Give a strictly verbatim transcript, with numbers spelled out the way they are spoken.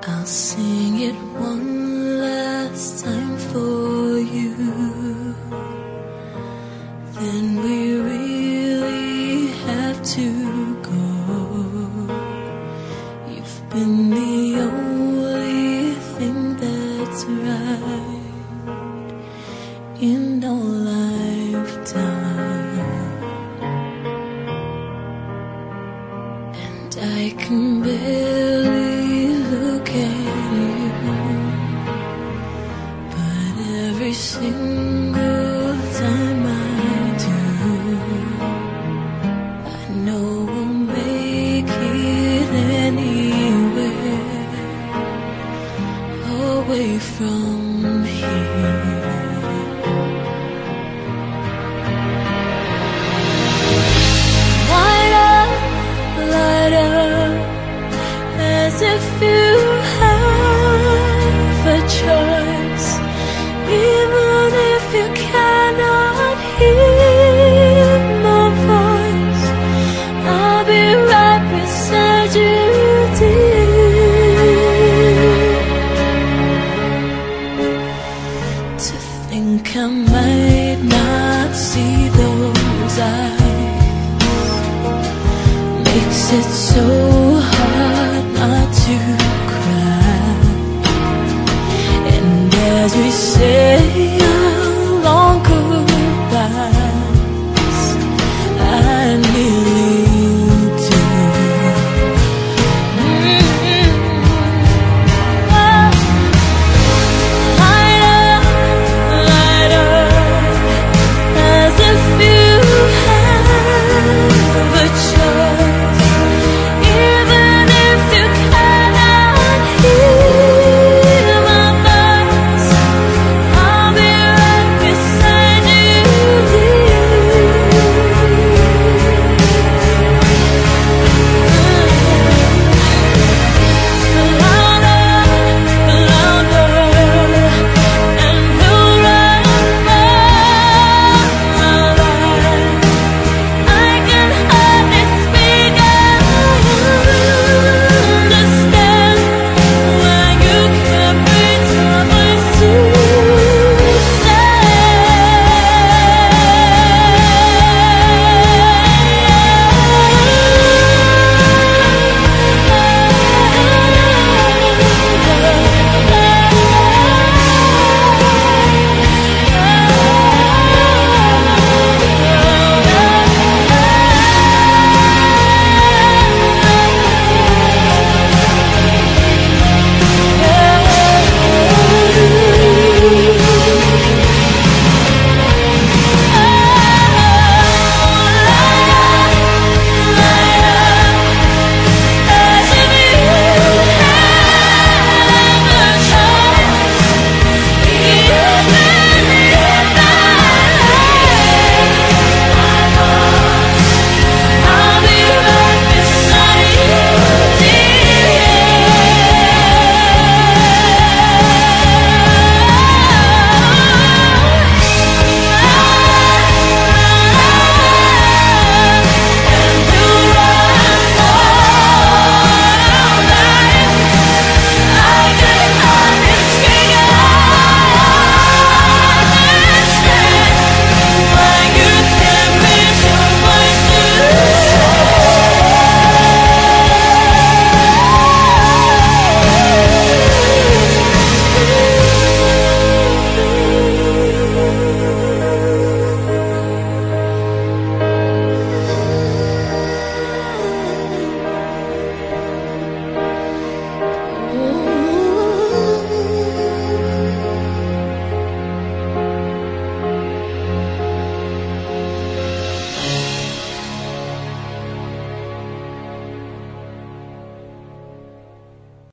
I'll sing it one last time for you. Then we really have to go. You've been the only thing that's right in our lifetime, and I can barely look at you, but every single time I do, I know we'll make it anywhere away from here. Light up, light up, as if you have a choice. Even if you cannot hear my voice, I'll be right beside you, dear. To think I might not see those eyes makes it so hard not to cry. And as we say